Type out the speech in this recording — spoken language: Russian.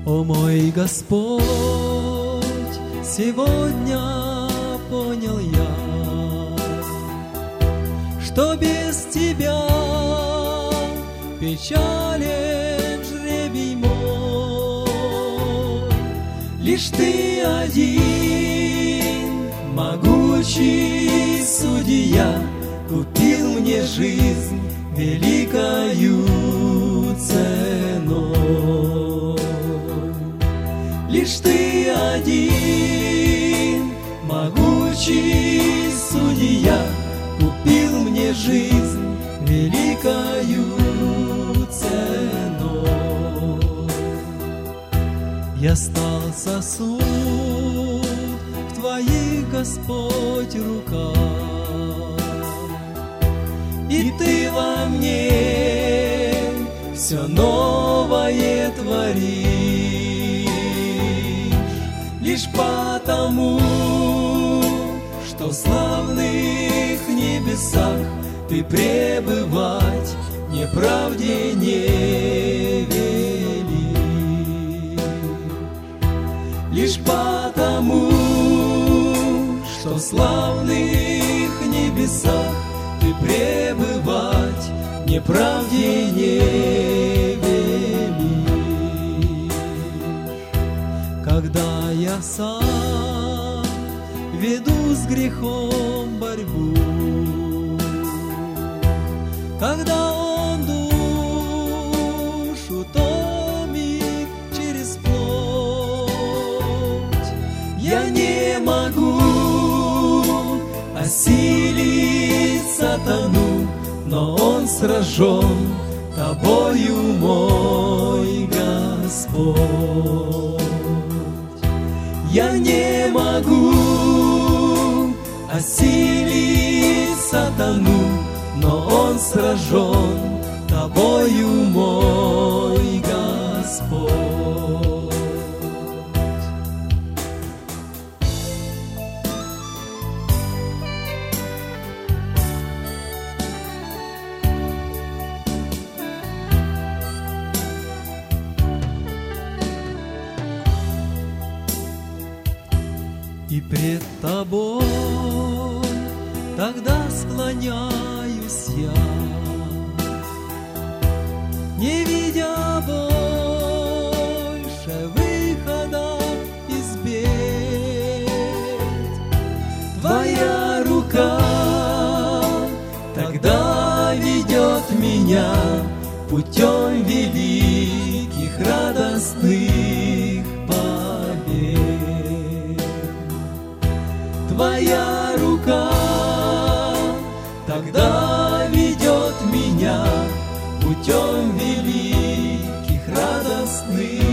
О мой Господь, сегодня понял я, что без Тебя печален жребий мой. Лишь Ты один, могучий судья, купил мне жизнь великою ценой. Лишь Ты один, могучий судья, купил мне жизнь великою ценой. Я стал сосуд в Твоих, Господь, руках, и Ты во мне все новое творишь. Лишь потому, что в славных небесах Ты пребывать неправде не велишь. Лишь потому, что в славных небесах Ты пребывать неправде не велишь. Когда я сам веду с грехом борьбу, когда он душу томит через плоть, я не могу осилить сатану, но он сражен Тобою, мой Господь. Я не могу осилить сатану, но он сражен Тобою, мой Господь. И пред Тобой тогда склоняюсь я, не видя больше выхода из бед. Твоя рука тогда ведет меня путем великих радостных побед. Твоя рука тогда ведет меня путем великих радостных